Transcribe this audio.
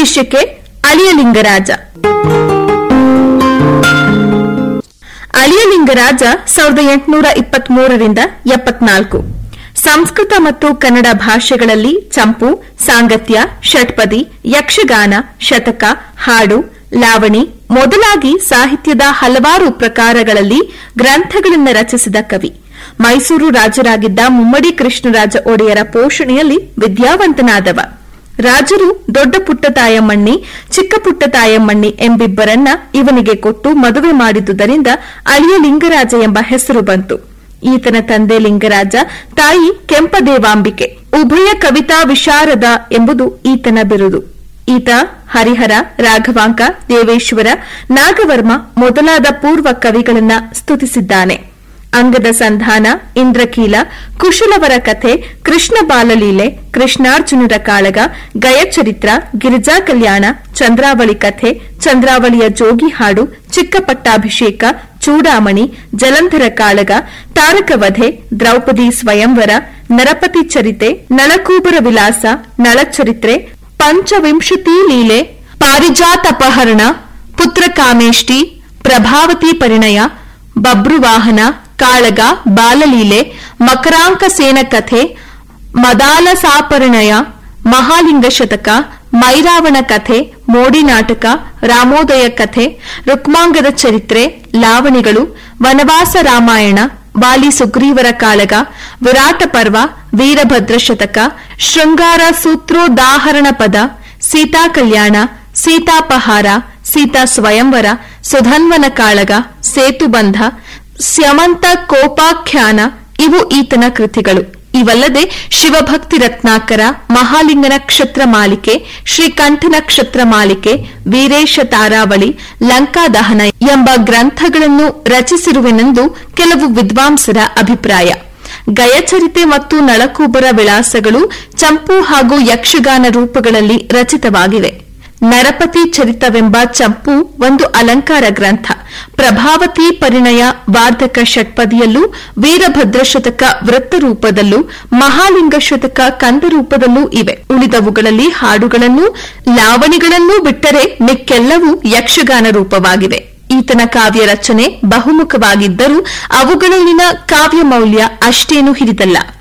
ಶೀರ್ಷಿಕೆ ಅಳಿಯಲಿಂಗರಾಜ. ಅಳಿಯಲಿಂಗರಾಜ 1823-74. ಸಂಸ್ಕೃತ ಮತ್ತು ಕನ್ನಡ ಭಾಷೆಗಳಲ್ಲಿ ಚಂಪು, ಸಾಂಗತ್ಯ, ಷಟ್ಪದಿ, ಯಕ್ಷಗಾನ, ಶತಕ, ಹಾಡು, ಲಾವಣಿ ಮೊದಲಾಗಿ ಸಾಹಿತ್ಯದ ಹಲವಾರು ಪ್ರಕಾರಗಳಲ್ಲಿ ಗ್ರಂಥಗಳನ್ನು ರಚಿಸಿದ ಕವಿ. ಮೈಸೂರು ರಾಜರಾಗಿದ್ದ ಮುಮ್ಮಡಿ ಕೃಷ್ಣರಾಜ ಒಡೆಯರ ಪೋಷಣೆಯಲ್ಲಿ ವಿದ್ಯಾವಂತನಾದವ. ರಾಜರು ದೊಡ್ಡ ಪುಟ್ಟತಾಯಮ್ಮಣ್ಣಿ, ಚಿಕ್ಕ ಪುಟ್ಟತಾಯಮ್ಮಣ್ಣಿ ಎಂಬಿಬ್ಬರನ್ನ ಇವನಿಗೆ ಕೊಟ್ಟು ಮದುವೆ ಮಾಡಿದುದರಿಂದ ಅಳಿಯಲಿಂಗರಾಜ ಎಂಬ ಹೆಸರು ಬಂತು. ಈತನ ತಂದೆ ಲಿಂಗರಾಜ, ತಾಯಿ ಕೆಂಪದೇವಾಂಬಿಕೆ. ಉಭಯ ಕವಿತಾ ವಿಶಾರದ ಎಂಬುದು ಈತನ ಬಿರುದು. ಈತ ಹರಿಹರ, ರಾಘವಾಂಕ, ದೇವೇಶ್ವರ, ನಾಗವರ್ಮ ಮೊದಲಾದ ಪೂರ್ವ ಕವಿಗಳನ್ನ ಸ್ತುತಿಸಿದ್ದಾನೆ. ಅಂಗದ ಸಂಧಾನ, ಇಂದ್ರಕೀಲ, ಕುಶಲವರ ಕಥೆ, ಕೃಷ್ಣ ಬಾಲಲೀಲೆ, ಕೃಷ್ಣಾರ್ಜುನರ ಕಾಳಗ, ಗಯಚರಿತ್ರ, ಗಿರಿಜಾ ಕಲ್ಯಾಣ, ಚಂದ್ರಾವಳಿ ಕಥೆ, ಚಂದ್ರಾವಳಿಯ ಜೋಗಿ ಹಾಡು, ಚಿಕ್ಕ ಪಟ್ಟಾಭಿಷೇಕ, ಚೂಡಾಮಣಿ, ಜಲಂಧರ ಕಾಳಗ, ತಾರಕವಧೆ, ದ್ರೌಪದಿ ಸ್ವಯಂವರ, ನರಪತಿ ಚರಿತೆ, ನಳಕೂಬರ ವಿಲಾಸ, ನಳಚರಿತ್ರೆ, ಪಂಚವಿಂಶತಿ ಲೀಲೆ, ಪಾರಿಜಾತಪಹರಣ, ಪುತ್ರಕಾಮೇಷ್ಟಿ, ಪ್ರಭಾವತಿ ಪರಿಣಯ, ಬಬ್ರುವಾಹನ, ಕಾಳಗ, ಬಾಲಲೀಲೆ, ಮಕರಾಂಕ ಸೇನ ಕಥೆ, ಮದಾಲಸಾಪರಿಣಯ, ಮಹಾಲಿಂಗ ಶತಕ, ಮೈರಾವಣ ಕಥೆ, ಮೋಡಿ ನಾಟಕ, ರಾಮೋದಯ ಕಥೆ, ರುಕ್ಮಾಂಗದ ಚರಿತ್ರೆ, ಲಾವಣಿಗಳು, ವನವಾಸ ರಾಮಾಯಣ, ವಾಲಿ ಸುಗ್ರೀವರ ಕಾಳಗ, ವಿರಾಟ ಪರ್ವ, ವೀರಭದ್ರ ಶತಕ, ಶೃಂಗಾರ ಸೂತ್ರೋದಾಹರಣ ಪದ, ಸೀತಾ ಕಲ್ಯಾಣ, ಸೀತಾಪಹಾರ, ಸೀತಾ ಸ್ವಯಂವರ, ಸುಧನ್ವನ ಕಾಳಗ, ಸೇತುಬಂಧ, ಸ್ಯಮಂತ ಕೋಪಾಖ್ಯಾನ ಇವು ಈತನ ಕೃತಿಗಳು. ಇವಲ್ಲದೆ ಶಿವಭಕ್ತಿ ರತ್ನಾಕರ, ಮಹಾಲಿಂಗನ ಕ್ಷತ್ರ ಮಾಲಿಕೆ, ಶ್ರೀಕಂಠನ ಕ್ಷತ್ರ ಮಾಲಿಕೆ, ವೀರೇಶ ತಾರಾವಳಿ, ಲಂಕಾದಹನ ಎಂಬ ಗ್ರಂಥಗಳನ್ನು ರಚಿಸಿರುವೆನೆಂದು ಕೆಲವು ವಿದ್ವಾಂಸರ ಅಭಿಪ್ರಾಯ. ಗಯಚರಿತೆ ಮತ್ತು ನಳಕೂಬರ ವಿಳಾಸಗಳು ಚಂಪು ಹಾಗೂ ಯಕ್ಷಗಾನ ರೂಪಗಳಲ್ಲಿ ರಚಿತವಾಗಿವೆ. ನರಪತಿ ಚರಿತವೆಂಬ ಚಂಪು ಒಂದು ಅಲಂಕಾರ ಗ್ರಂಥ. ಪ್ರಭಾವತಿ ಪರಿಣಯ ವಾರ್ಧಕ ಷಟ್ಪದಿಯಲ್ಲೂ, ವೀರಭದ್ರ ಶತಕ ವೃತ್ತರೂಪದಲ್ಲೂ, ಮಹಾಲಿಂಗ ಶತಕ ಕಂದರೂಪದಲ್ಲೂ ಇವೆ. ಉಳಿದವುಗಳಲ್ಲಿ ಹಾಡುಗಳನ್ನೂ ಲಾವಣಿಗಳನ್ನೂ ಬಿಟ್ಟರೆ ಮಿಕ್ಕೆಲ್ಲವೂ ಯಕ್ಷಗಾನ ರೂಪವಾಗಿವೆ. ಈತನ ಕಾವ್ಯ ರಚನೆ ಬಹುಮುಖವಾಗಿದ್ದರೂ ಅವುಗಳಲ್ಲಿನ ಕಾವ್ಯ ಮೌಲ್ಯ ಅಷ್ಟೇನೂ ಹಿರಿದಲ್ಲ.